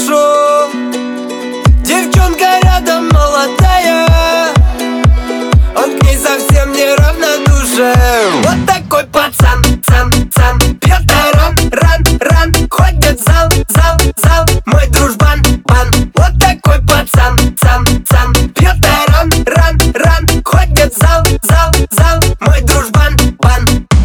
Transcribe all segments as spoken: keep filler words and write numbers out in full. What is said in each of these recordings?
слышу. Девчонка рядом молодая, он к ней совсем не равнодушен. Вот такой пацан, цан, цан, пьет ран, ран, ран, ходит в зал, зал, зал, мой дружбан, бан. Вот такой пацан, цан, цан, пьет ран, ран, ран, ходит в зал, зал, зал, мой дружбан, бан.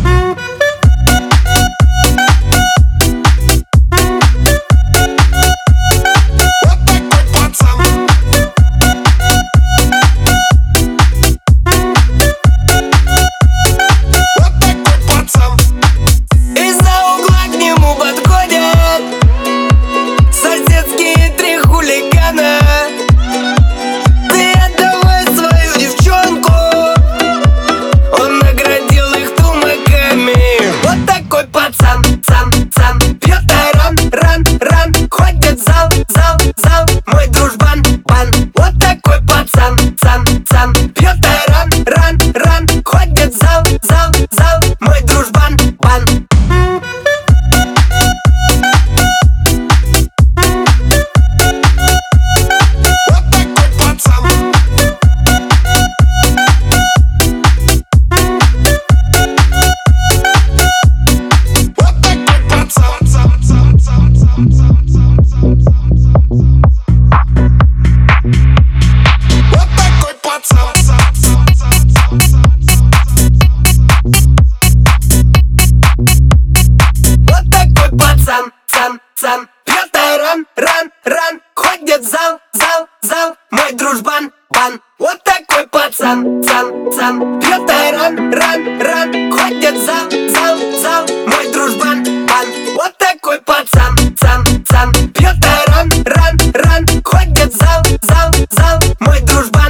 Цан, пьет ран, ран, ран, ходит в зал, зал, зал, мой дружбан, бан. Вот такой пацан, цан, цан, пьет ран, ран, ран, ходит в зал, зал, зал, мой дружбан, бан. Вот такой пацан, цан, цан, пьет ран, ран, ран, ходит в зал, зал, зал, мой дружбан.